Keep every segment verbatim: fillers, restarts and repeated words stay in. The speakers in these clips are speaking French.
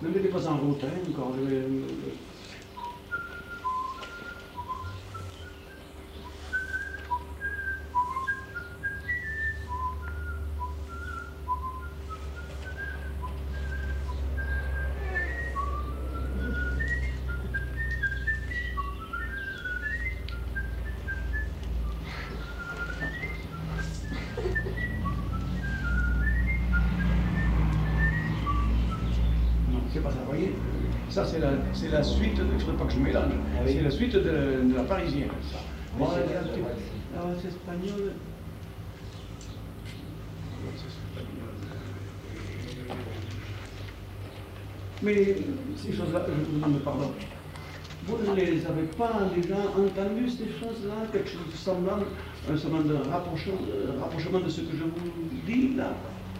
Ne mettez pas en route, hein, encore. Le, le, c'est pas ça, vous voyez. Ça, c'est la, c'est la suite, de, il ne faudrait pas que je mélange, ah, oui. C'est la suite de, de la parisienne, ça. Bon, c'est espagnol. Mais ces choses-là, je vous demande pardon. Vous ne les avez pas déjà entendues, ces choses-là, quelque chose de semblant, un semblant de rapprochement, de rapprochement de ce que je vous dis là?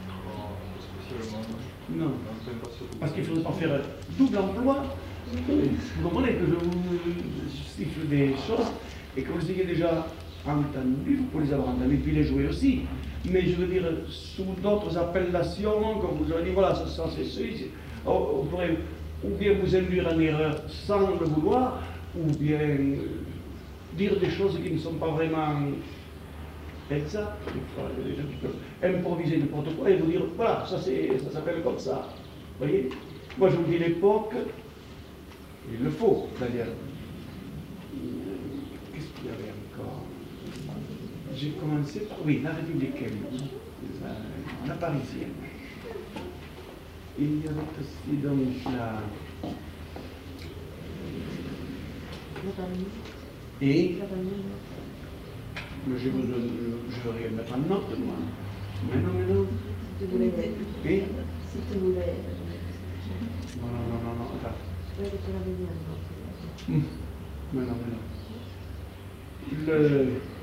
Non. Parce qu'il ne faudrait pas faire double emploi. Vous comprenez que je vous siffle des choses et que vous ayez déjà entendu, vous pouvez les avoir entendues, puis les jouer aussi. Mais je veux dire, sous d'autres appellations, comme vous avez dit, voilà, ça, ça c'est celui-ci. On pourrait ou bien vous induire en erreur sans le vouloir, ou bien dire des choses qui ne sont pas vraiment exactes. Il y a des gens qui peuvent improviser n'importe quoi et vous dire, voilà, ça, ça s'appelle comme ça. Vous voyez? Moi je vous dis l'époque, il le faut d'ailleurs. Qu'est-ce qu'il y avait encore? J'ai commencé par, oui, la républicaine, la parisienne. Il y avait aussi donc la... Et mais je, vous, je, je vais rien mettre en note, moi. Mais non, mais non. Si tu voulais. Et Si tu voulais. Non, non, non, non, non, attends. Oui, tu l'avais dit. Mais non, mais non. Le...